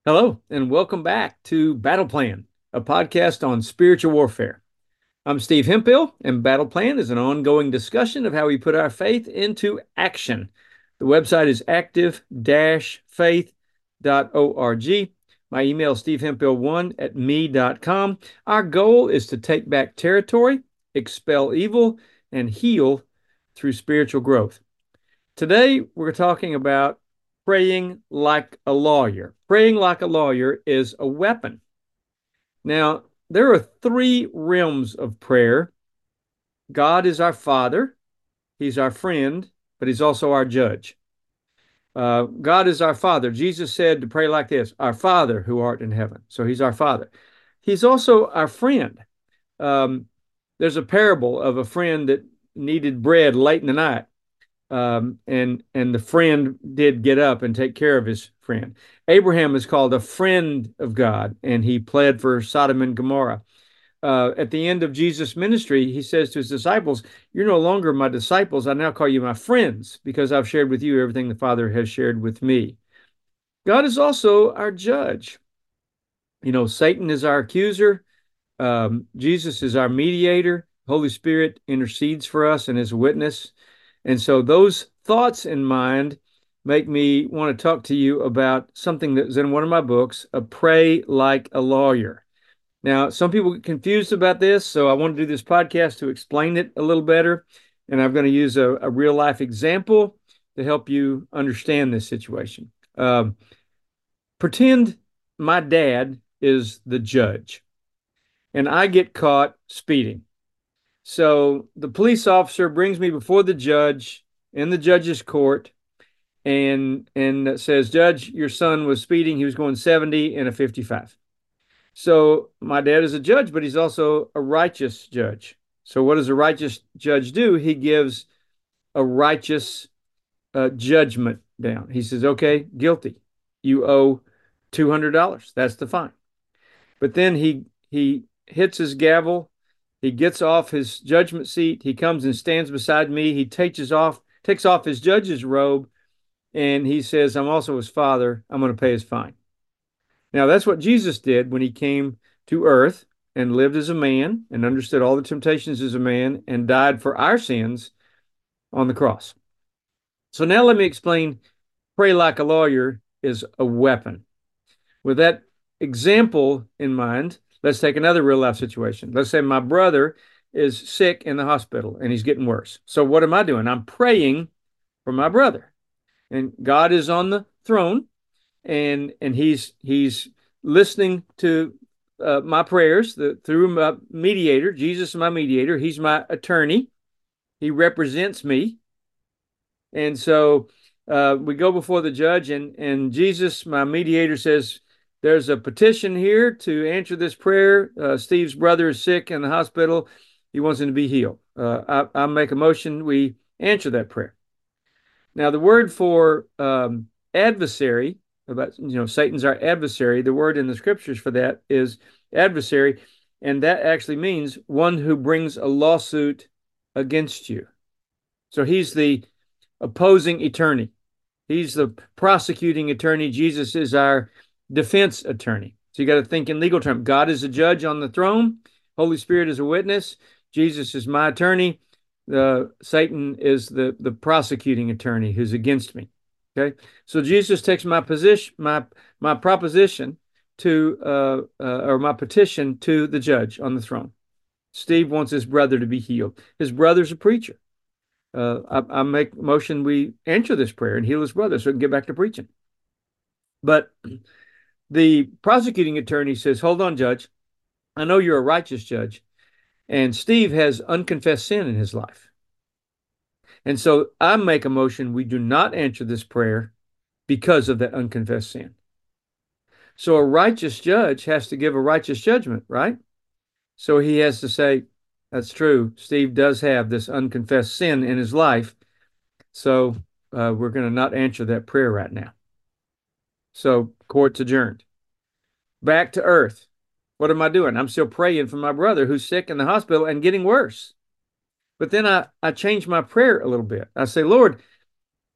Hello, and welcome back to Battle Plan, a podcast on spiritual warfare. I'm Steve Hemphill, and Battle Plan is an ongoing discussion of how we put our faith into action. The website is active-faith.org. My email is stevehemphill1@me.com. Our goal is to take back territory, expel evil, and heal through spiritual growth. Today, we're talking about praying like a lawyer. Praying like a lawyer is a weapon. Now, there are three realms of prayer. God is our Father, He's our friend, but He's also our judge. God is our Father. Jesus said to pray like this: Our Father who art in heaven. So He's our Father. He's also our friend. Um, there's a parable of a friend that needed bread late in the night. And the friend did get up and take care of his friend. Abraham is called a friend of God, and he pled for Sodom and Gomorrah. At the end of Jesus' ministry, he says to his disciples, "You're no longer my disciples. I now call you my friends because I've shared with you everything the Father has shared with me." God is also our judge. Satan is our accuser. Jesus is our mediator. Holy Spirit intercedes for us and is a witness. And so those thoughts in mind make me want to talk to you about something that's in one of my books, A Pray Like a Lawyer. Now, some people get confused about this, so I want to do this podcast to explain it a little better. And I'm going to use a real life example to help you understand this situation. Pretend my dad is the judge and I get caught speeding. So the police officer brings me before the judge in the judge's court and says, "Judge, your son was speeding. He was going 70 in a 55." So my dad is a judge, but he's also a righteous judge. So what does a righteous judge do? He gives a righteous judgment down. He says, "Okay, guilty. You owe $200. That's the fine." But then he hits his gavel. He gets off his judgment seat. He comes and stands beside me. He takes off his judge's robe, and he says, "I'm also his father. I'm going to pay his fine." Now, that's what Jesus did when he came to earth and lived as a man and understood all the temptations as a man and died for our sins on the cross. So now let me explain pray like a lawyer is a weapon. With that example in mind, let's take another real life situation. Let's say my brother is sick in the hospital and he's getting worse. So what am I doing? I'm praying for my brother. And God is on the throne, and he's listening to my prayers through my mediator. Jesus is my mediator. He's my attorney. He represents me. And so we go before the judge, and Jesus, my mediator, says, "There's a petition here to answer this prayer. Steve's brother is sick in the hospital. He wants him to be healed." I make a motion. We answer that prayer. Now, the word for adversary, about Satan's our adversary. The word in the scriptures for that is adversary, and that actually means one who brings a lawsuit against you. So he's the opposing attorney. He's the prosecuting attorney. Jesus is our defense attorney. So you got to think in legal terms. God is a judge on the throne. Holy Spirit is a witness. Jesus is my attorney. Satan is the prosecuting attorney who's against me. Okay, so Jesus takes my position, my proposition to or my petition to the judge on the throne. Steve wants his brother to be healed. His brother's a preacher. I make motion we answer this prayer and heal his brother so he can get back to preaching. But the prosecuting attorney says, "Hold on, judge. I know you're a righteous judge, and Steve has unconfessed sin in his life. And so I make a motion we do not answer this prayer because of that unconfessed sin." So a righteous judge has to give a righteous judgment, right? So he has to say, "That's true. Steve does have this unconfessed sin in his life. So we're going to not answer that prayer right now." So court's adjourned. Back to earth. What am I doing? I'm still praying for my brother who's sick in the hospital and getting worse. But then I change my prayer a little bit. I say, "Lord,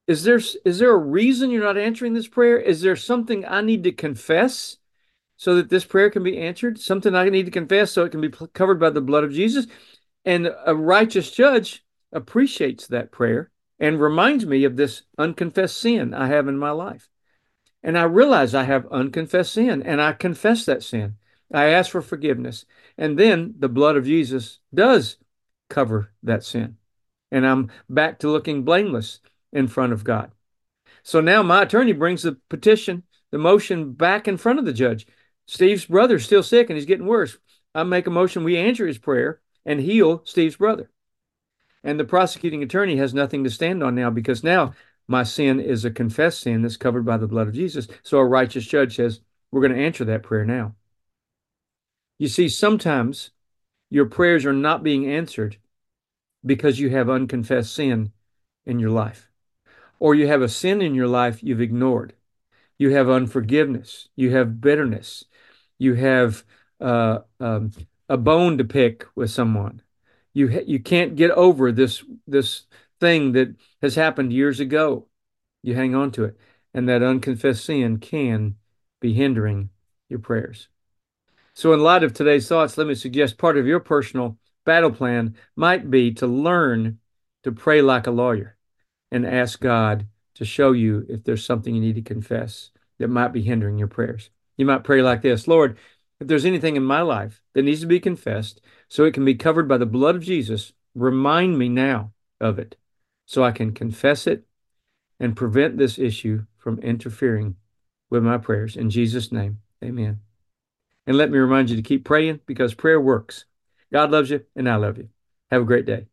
is there a reason you're not answering this prayer? Is there something I need to confess so that this prayer can be answered? Something I need to confess so it can be covered by the blood of Jesus? And a righteous judge appreciates that prayer and reminds me of this unconfessed sin I have in my life. And I realize I have unconfessed sin, and I confess that sin. I ask for forgiveness. And then the blood of Jesus does cover that sin. And I'm back to looking blameless in front of God. So now my attorney brings the petition, the motion back in front of the judge. Steve's brother's still sick and he's getting worse. I make a motion, we answer his prayer and heal Steve's brother. And the prosecuting attorney has nothing to stand on now because now my sin is a confessed sin that's covered by the blood of Jesus. So a righteous judge says, we're going to answer that prayer now. You see, sometimes your prayers are not being answered because you have unconfessed sin in your life, or you have a sin in your life you've ignored. You have unforgiveness. You have bitterness. You have a bone to pick with someone. You can't get over this thing that has happened years ago. You hang on to it, and that unconfessed sin can be hindering your prayers. So, in light of today's thoughts, let me suggest part of your personal battle plan might be to learn to pray like a lawyer and ask God to show you if there's something you need to confess that might be hindering your prayers. You might pray like this: Lord, if there's anything in my life that needs to be confessed so it can be covered by the blood of Jesus, remind me now of it so I can confess it and prevent this issue from interfering with my prayers. In Jesus' name, amen. And let me remind you to keep praying because prayer works. God loves you, and I love you. Have a great day.